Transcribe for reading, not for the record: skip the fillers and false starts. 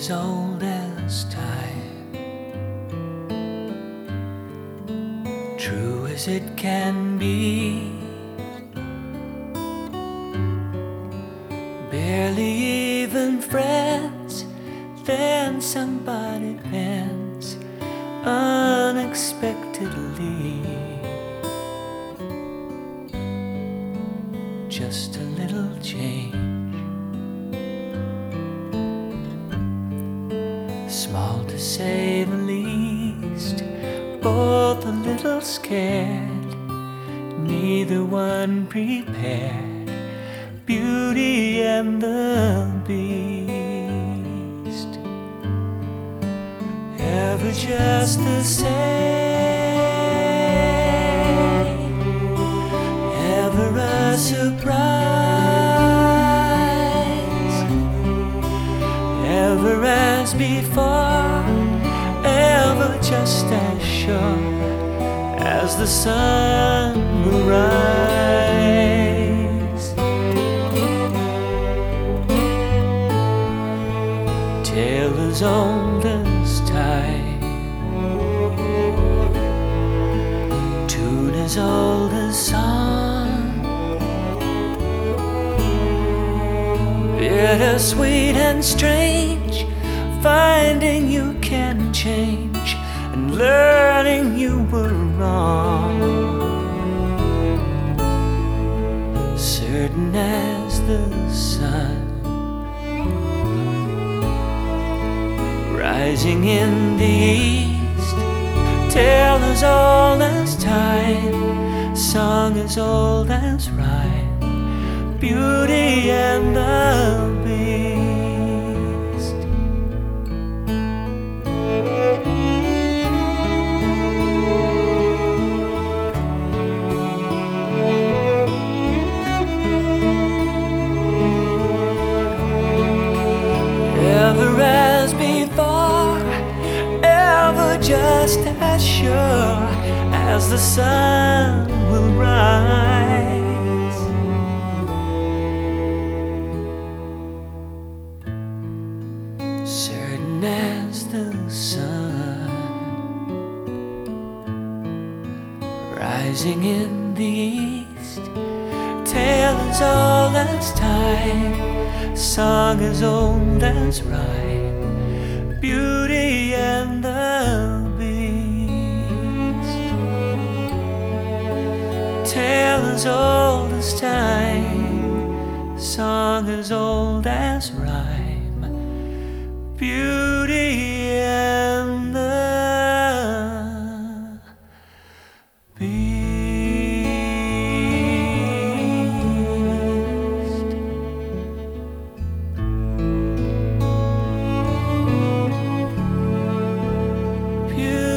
as old as time, true as it can be. Barely even friends, then somebody bends unexpectedly. Just a little change, small to say the least, both a little scared, neither one prepared. Beauty and the Beast, ever just the same, ever a surprise, ever as before, ever just as sure as the sun will rise. Tale as old as time, tune as old as song, bittersweet and strange, finding you can change and learning you were wrong. Certain as the sun, rising in the east, tale as old as time, song as old as rhyme, beauty and the Beast. Ever as before, ever just as sure as the sun will rise. Certain as the sun, rising in the east, tale as old as time, song as old as rhyme, beauty and the Beast. Tale as old as time, song as old as rhyme, beauty and the Beast. Beauty